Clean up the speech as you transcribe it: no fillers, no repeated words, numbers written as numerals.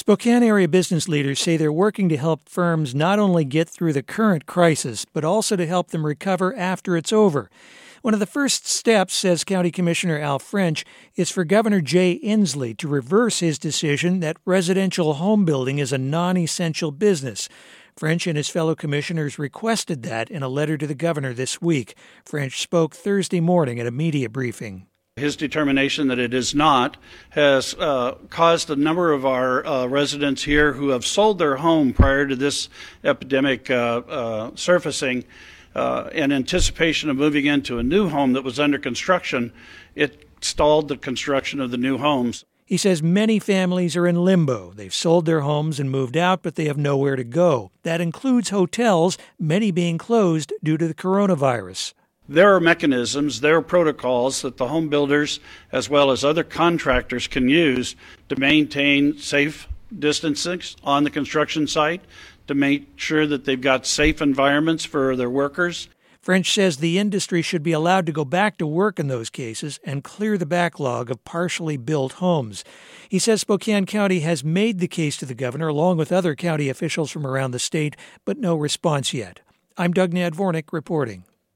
Spokane area business leaders say they're working to help firms not only get through the current crisis, but also to help them recover after it's over. One of the first steps, says County Commissioner Al French, is for Governor Jay Inslee to reverse his decision that residential home building is a non-essential business. French and his fellow commissioners requested that in a letter to the governor this week. French spoke Thursday morning at a media briefing. His determination that it is not has caused a number of our residents here who have sold their home prior to this epidemic surfacing in anticipation of moving into a new home that was under construction. It stalled the construction of the new homes. He says many families are in limbo. They've sold their homes and moved out, but they have nowhere to go. That includes hotels, many being closed due to the coronavirus. There are mechanisms, there are protocols that the home builders as well as other contractors can use to maintain safe distancing on the construction site, to make sure that they've got safe environments for their workers. French says the industry should be allowed to go back to work in those cases and clear the backlog of partially built homes. He says Spokane County has made the case to the governor along with other county officials from around the state, but no response yet. I'm Doug Nadvornik reporting.